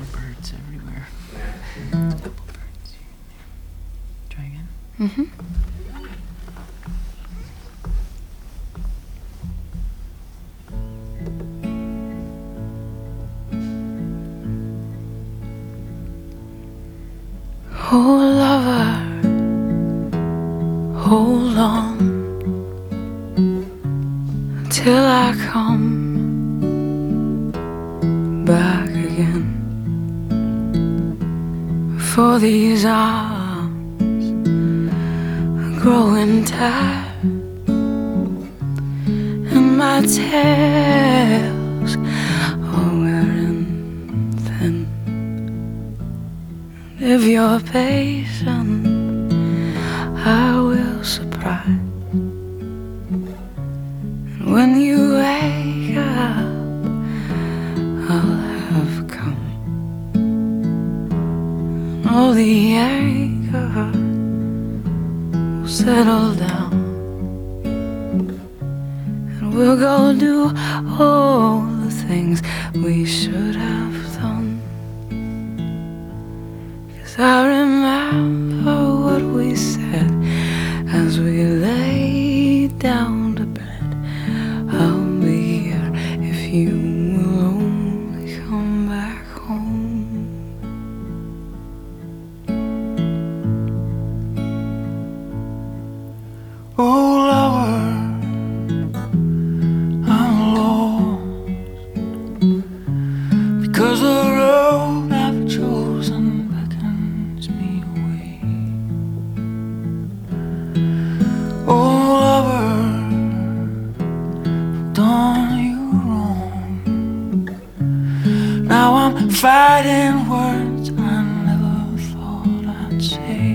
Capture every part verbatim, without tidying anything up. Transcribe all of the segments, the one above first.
birds everywhere. There's a couple birds here and there. Try again. Mm-hmm. Oh, lover, hold on till I come back again. For these arms are growing tired, and my tails are wearing thin. If you're patient, I will surprise. And when you wake up, I'll have come. And all the anger will settle down, and we'll go do all the things we should have done. I remember what we said as we lay down to bed. I'll be here if you will only come back home. Oh, lover, I'm lost because the road I've chosen done you wrong. Now I'm fighting words I never thought I'd say.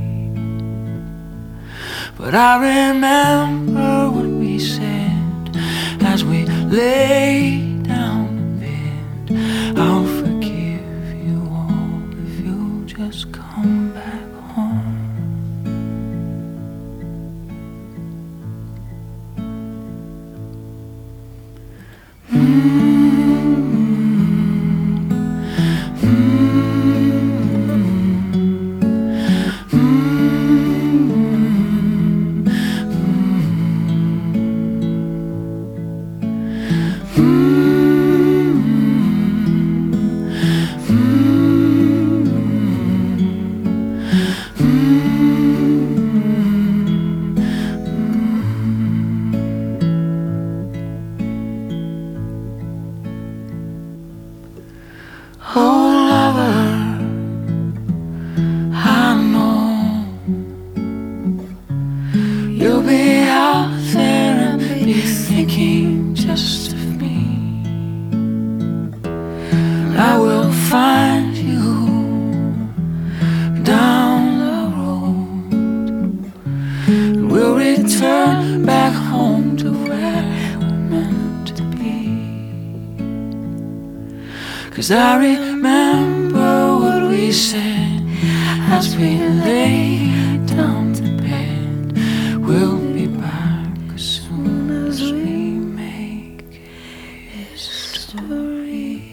But I remember what we said as we lay down in bed. I'll forgive you all if you'll just come back home. Oh, lover, I know you'll be out there and be thinking just of me. I will find you down the road. We'll return back home to where we're meant to be. 'Cause I remember what we said as we lay down to bed. We'll be back as soon as we make history.